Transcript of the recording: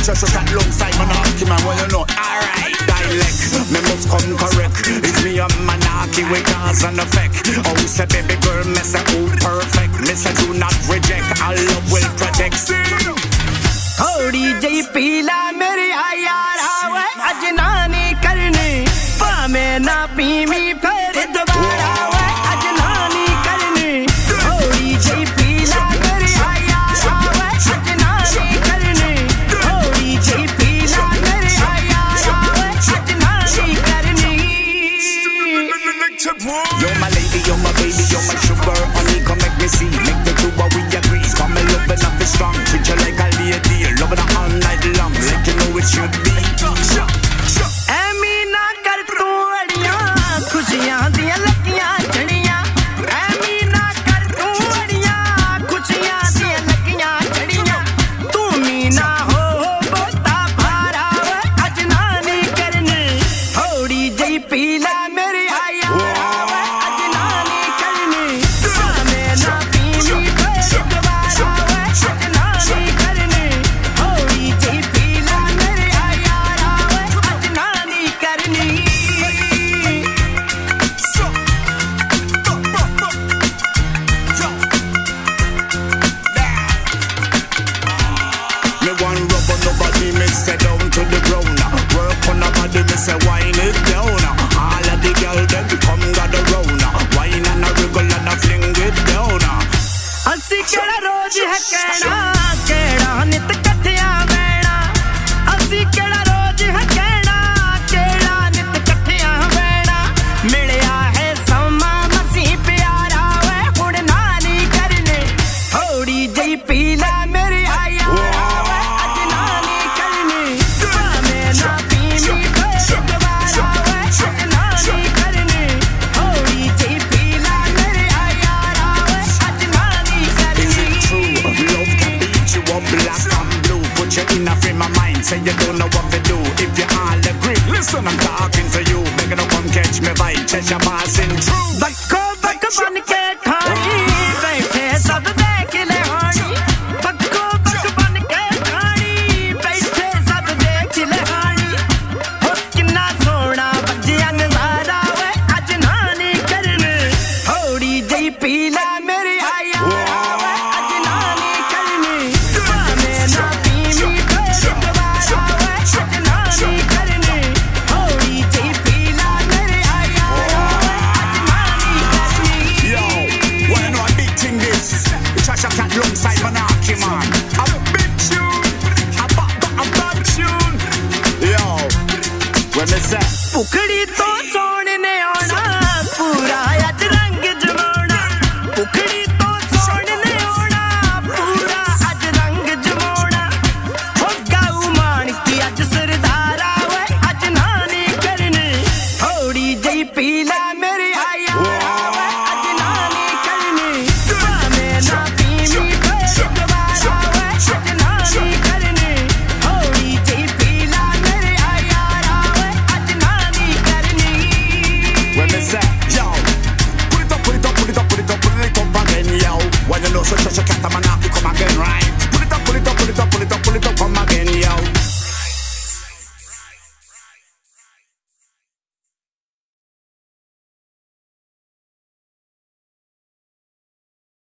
Just look at alongside Monarchy man, well you know. Alright, dialect, me must come correct. It's me and Monarchy with cause and effect. Oh, say baby girl, me say oh perfect. Me say do not reject, our love will protect. थोड़ी जई पीला मेरी यारा वे अजनानी करनी पामे ना PV फिर दोबारा वे अजनानी करनी थोड़ी जई पीला मेरी यारा वे अजनानी करनी थोड़ी जई पीला मेरी यारा वे अजनानी करनी You're my lady, you're my baby, you're my sugar honey, come make me see, make the two we agree. Come and love enough is strong, treat you like a lady, love it all night long, like you know it should be. ऐमीना कर तू अड़ियां खुशियां दियां लगियां जड़ियां ऐमीना कर तू अड़ियां खुशियां दियां लगियां जड़ियां तू मीना हो बोता भारा वे अजनानी करनी थोड़ी जई पीला मेरी आया वे अजनानी करनी पामे ना पीवी फिर दोबारा वे अजनानी करनी थोड़ी जई पीला मेरी आया वे अजनानी करनी Me one rub on nobody, me say down to the ground. Work on nobody, me say wine it down. All of the girls them come gather round. Wine and a wriggle and a fling it down. ਅਸੀਂ ਕਿਹੜਾ ਰੋਜ਼ ਹੈ ਕਹਿਣਾ ਕਿਹੜਾ ਨਿਤ ਇਕੱਠਿਆਂ ਬਹਿਣਾ ਅਸੀਂ ਕਿਹੜਾ ਰੋਜ਼ ਹੈ ਕਹਿਣਾ ਕਿਹੜਾ ਨਿਤ ਇਕੱਠਿਆਂ ਬਹਿਣਾ ਮਿਲਿਆ ਹੈ ਸਮਾਂ ਮਸੀਂ ਪਿਆਰਾ ਵੇ ਹੁਣ ਨਾ ਨਹੀਂ ਕਰਨੇ ਥੋੜੀ ਜਿਹੀ ਪੀ ਲੈ ਮੇਰੀ ਆਇਆ ਵੇ ਅਜਨਾਨੀ ਕਰਨੀ ਭਾਵੇਂ ਨਾ ਪੀਵੀ ਫਿਰ ਦੁਬਾਰਾ ਵੇ ਅਜਨਾਨੀ ਕਰਨੀ ਥੋੜੀ ਜਿਹੀ ਪੀ ਲੈ ਮੇਰੀ ਆਇਆ ਵੇ ਅਜਨਾਨੀ Is it true? Love can beat you up black and blue. Put you in a frame of mind, say you don't know what to do. If you all agree, listen, I'm talking to you. Begging to come catch me vibe, catch your passing through. ਬੱਕੋ ਬੱਕ ਬਨ ਕੇ ਖਾਣੀ ਬੈਠੇ ਸਭ ਦੇਖ ਲੈ ਹਾਣੀ ਬੱਕੋ ਬੱਕ ਬਨ ਕੇ ਖਾਣੀ ਬੈਠੇ ਸਭ ਦੇਖ ਲੈ ਹਾਣੀ ਹੋ ਕਿੰਨਾ ਸੋਹਣਾ ਵੱਜਿਆ ਨਜ਼ਾਰਾ ਵੇ ਅਜਨਾਨੀ ਕਰਨੀ ਥੋੜੀ ਜਿਹੀ ਪੀ ਲੈ ਮੇਰੀ ਆਇਆ ਵੇ ਅਜਨਾਨੀ ਕਰਨੀ ਭਾਵੇਂ ਨਾ ਪੀਵੀ ਫਿਰ ਦੁਬਾਰਾ ਵੇ ਅਜਨਾਨੀ ਕਰਨੀ ਥੋੜੀ ਜਿਹੀ ਪੀ ਲੈ ਮੇਰੀ ਆਇਆ ਵੇ ਅਜਨਾਨੀ ਕਰਨੀ Yo, well, you know a big thing this. Trash a cat alongside Monarchy man. A big tune, a bad tune. Yo, when me say पुखड़ी तो